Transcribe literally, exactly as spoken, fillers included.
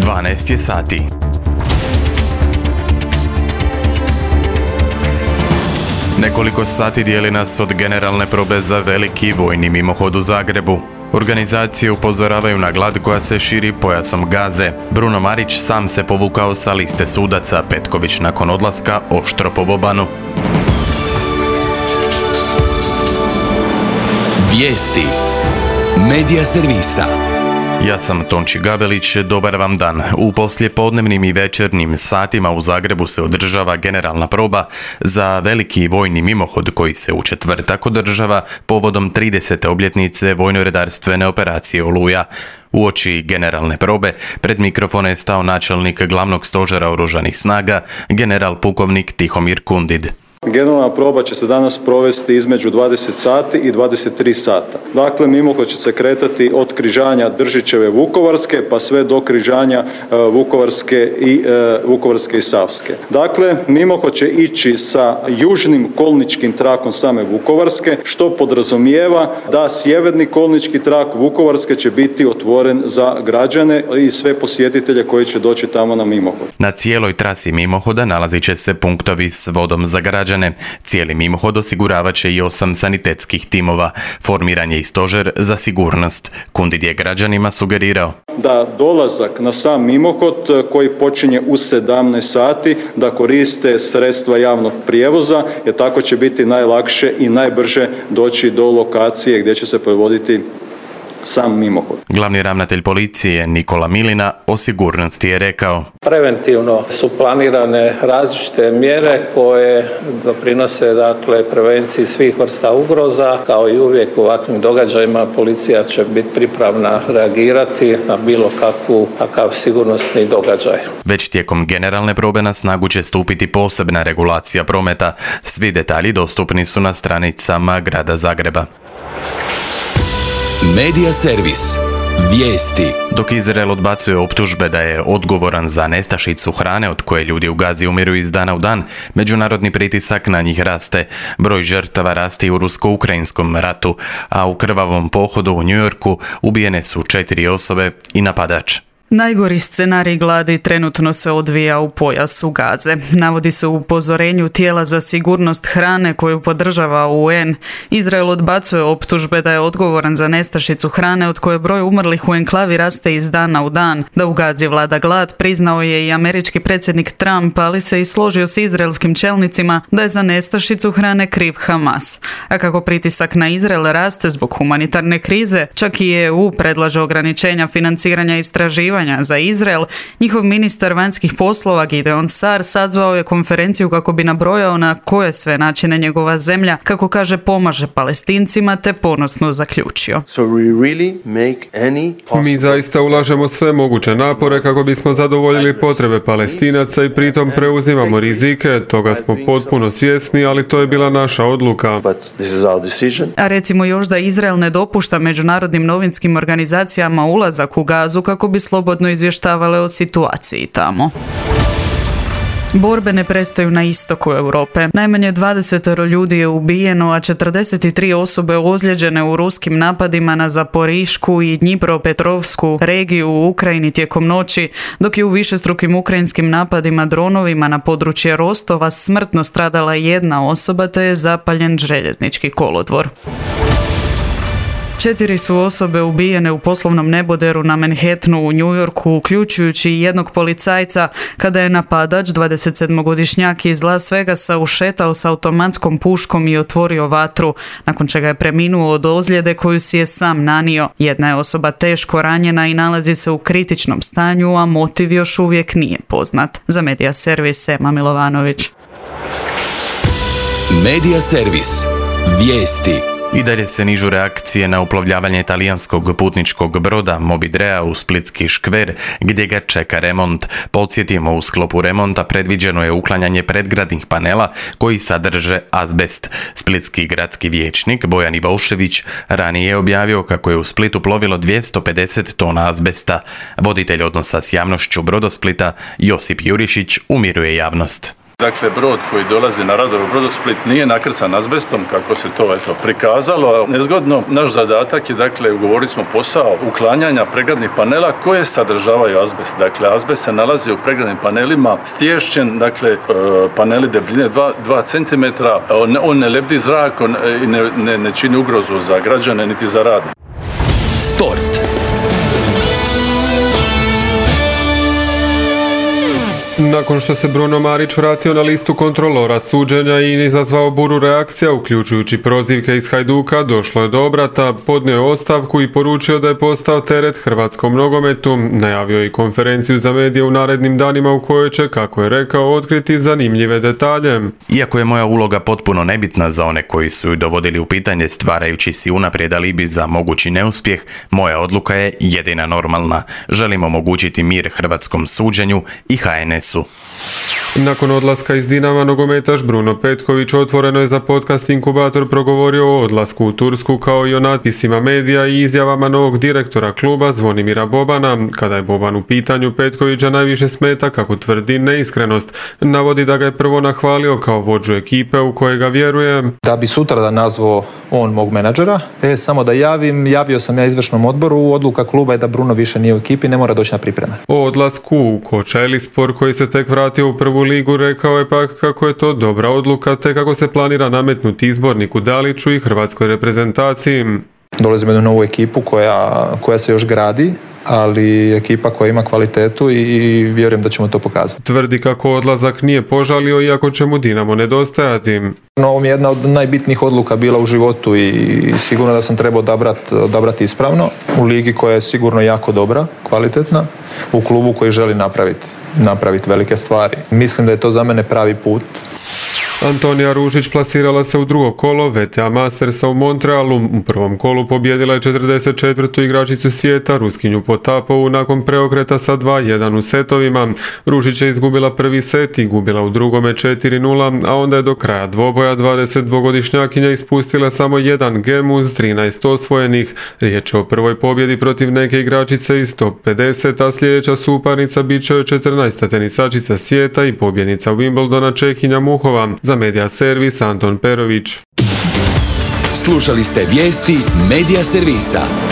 dvanaest je sati. Nekoliko sati dijeli nas od generalne probe za veliki vojni mimohod u Zagrebu. Organizacije upozoravaju na glad koja se širi pojasom Gaze. Bruno Marić sam se povukao sa liste sudaca, Petković nakon odlaska oštro po Bobanu. Vijesti Medija servisa. Ja sam Tonči Gabelić, dobar vam dan. U poslijepodnevnim i večernjim satima u Zagrebu se održava generalna proba za veliki vojni mimohod koji se u četvrtak održava povodom tridesete obljetnice vojno-redarstvene operacije Oluja. Uoči generalne probe pred mikrofone je stao načelnik glavnog stožera oružanih snaga, general pukovnik Tihomir Kundid. Generalna proba će se danas provesti između dvadeset sati i dvadeset tri sata. Dakle, mimohod će se kretati od križanja Držićeve Vukovarske pa sve do križanja uh, Vukovarske i uh, Vukovarske i Savske. Dakle, mimohod će ići sa južnim kolničkim trakom same Vukovarske, što podrazumijeva da sjeverni kolnički trak Vukovarske će biti otvoren za građane i sve posjetitelje koji će doći tamo na mimohod. Na cijeloj trasi mimohoda nalazit će se punktovi s vodom za građane. Cijeli mimohod osiguravat će i osam sanitetskih timova. Formiran je i stožer za sigurnost. Kundid je građanima sugerirao da dolazak na sam mimohod koji počinje u sedamnaest sati da koriste sredstva javnog prijevoza, jer tako će biti najlakše i najbrže doći do lokacije gdje će se provoditi sam mimohod. Glavni ravnatelj policije Nikola Milina o sigurnosti je rekao: Preventivno su planirane različite mjere koje doprinose dakle prevenciji svih vrsta ugroza. Kao i uvijek u ovakvim događajima policija će biti pripravna reagirati na bilo kakvu kakav sigurnosni događaj. Već tijekom generalne probe na snagu će stupiti posebna regulacija prometa. Svi detalji dostupni su na stranicama grada Zagreba. Medija servis. Vijesti. Dok Izrael odbacuje optužbe da je odgovoran za nestašicu hrane od koje ljudi u Gazi umiru iz dana u dan, međunarodni pritisak na njih raste. Broj žrtava raste i u rusko-ukrajinskom ratu, a u krvavom pohodu u New Yorku ubijene su četiri osobe i napadač. Najgori scenarij gladi trenutno se odvija u pojasu Gaze. Navodi se u upozorenju tijela za sigurnost hrane koju podržava U N. Izrael odbacuje optužbe da je odgovoran za nestašicu hrane od koje broj umrlih u enklavi raste iz dana u dan. Da u Gazi vlada glad priznao je i američki predsjednik Trump, ali se i složio s izraelskim čelnicima da je za nestašicu hrane kriv Hamas. A kako pritisak na Izrael raste zbog humanitarne krize, čak i E U predlaže ograničenja financiranja istraživanja za Izrael, njihov ministar vanjskih poslova Gideon Sar sazvao je konferenciju kako bi nabrojao na koje sve načine njegova zemlja, kako kaže, pomaže Palestincima, te ponosno zaključio: So we really make any possible... Mi zaista ulažemo sve moguće napore kako bismo zadovoljili potrebe Palestinaca i pritom preuzimamo rizike, toga smo potpuno svjesni, ali to je bila naša odluka. But this is our decision. A recimo još da Izrael ne dopušta međunarodnim novinskim organizacijama ulazak u Gazu kako bi slobodno izvještavale o situaciji tamo. Borbe ne prestaju na istoku Europe. Najmanje dvadeset ljudi je ubijeno, a četrdeset tri osobe ozlijeđene u ruskim napadima na Zaporišku i Dnjipropetrovsku regiju u Ukrajini tijekom noći, dok je u višestrukim ukrajinskim napadima dronovima na područje Rostova smrtno stradala jedna osoba te je zapaljen željeznički kolodvor. Četiri su osobe ubijene u poslovnom neboderu na Manhattanu u New Yorku, uključujući jednog policajca, kada je napadač, dvadesetsedmogodišnjak iz Las Vegasa, ušetao s automatskom puškom i otvorio vatru, nakon čega je preminuo od ozljede koju si je sam nanio. Jedna je osoba teško ranjena i nalazi se u kritičnom stanju, a motiv još uvijek nije poznat. Za Medija servis Ema Milovanović. Medija servis. Vijesti. I dalje se nižu reakcije na uplovljavanje talijanskog putničkog broda Mobidrea u splitski škver, gdje ga čeka remont. Podsjetimo, u sklopu remonta predviđeno je uklanjanje predgradnih panela koji sadrže azbest. Splitski gradski vijećnik Bojan Ivošević ranije je objavio kako je u Splitu plovilo dvjesto pedeset tona azbesta. Voditelj odnosa s javnošću Brodosplita Josip Jurišić umiruje javnost. Dakle, brod koji dolazi na radove u Brodosplit nije nakrcan azbestom, kako se to eto prikazalo. Nezgodno, naš zadatak je, dakle, ugovorili smo posao uklanjanja pregradnih panela koje sadržavaju azbest. Dakle, azbest se nalazi u pregradnim panelima stješćen, dakle, paneli debljine dva centimetra, on, on ne lebdi zrak, on ne, ne, ne čini ugrozu za građane niti za radnike. Sport. Nakon što se Bruno Marić vratio na listu kontrolora suđenja i izazvao buru reakcija, uključujući prozivke iz Hajduka, došlo je do obrata, podnio je ostavku i poručio da je postao teret hrvatskom nogometu. Najavio je i konferenciju za medije u narednim danima u kojoj će, kako je rekao, otkriti zanimljive detalje. Iako je moja uloga potpuno nebitna za one koji su ju dovodili u pitanje stvarajući si unaprijed alibi za mogući neuspjeh, moja odluka je jedina normalna. Želim omogućiti mir hrvatskom suđenju i H N S. Nakon odlaska iz Dinama, nogometaš Bruno Petković otvoreno je za podcast Inkubator progovorio o odlasku u Tursku kao i o natpisima medija i izjavama novog direktora kluba Zvonimira Bobana. Kada je Boban u pitanju, Petkovića najviše smeta, kako tvrdi, neiskrenost. Navodi da ga je prvo nahvalio kao vođu ekipe u kojega vjeruje. Da bi sutra da nazvao on mog menadžera, e, samo da javim, javio sam ja izvršnom odboru, odluka kluba je da Bruno više nije u ekipi, ne mora doći na pripreme. O odlasku u Kočajlispor, koji se tek vratio u prvu ligu, rekao je pak kako je to dobra odluka te kako se planira nametnuti izborniku Daliću i hrvatskoj reprezentaciji. Dolazimo do novu ekipu koja, koja se još gradi, ali ekipa koja ima kvalitetu i vjerujem da ćemo to pokazati. Tvrdi kako odlazak nije požalio iako će mu Dinamo nedostajati. Ovo mi je jedna od najbitnijih odluka bila u životu i sigurno da sam trebao odabrati, odabrati ispravno u ligi koja je sigurno jako dobra, kvalitetna, u klubu koji želi napraviti, napraviti velike stvari. Mislim da je to za mene pravi put. Antonija Ružić plasirala se u drugo kolo V T A Mastersa u Montrealu. U prvom kolu pobjedila je četrdeset četvrtu igračicu svijeta, Ruskinju Potapovu, nakon preokreta sa dva jedan u setovima. Ružić je izgubila prvi set i gubila u drugome četiri nula, a onda je do kraja dvoboja dvadesetdvogodišnjakinja ispustila samo jedan gem uz trinaest osvojenih. Riječ je o prvoj pobjedi protiv neke igračice iz top pedeset, a sljedeća suparnica bit će četrnaesta tenisačica svijeta i pobjednica Wimbledona Čehinja Muhova. Za Medija Servis Anton Perović. Slušali ste vijesti Medija Servisa.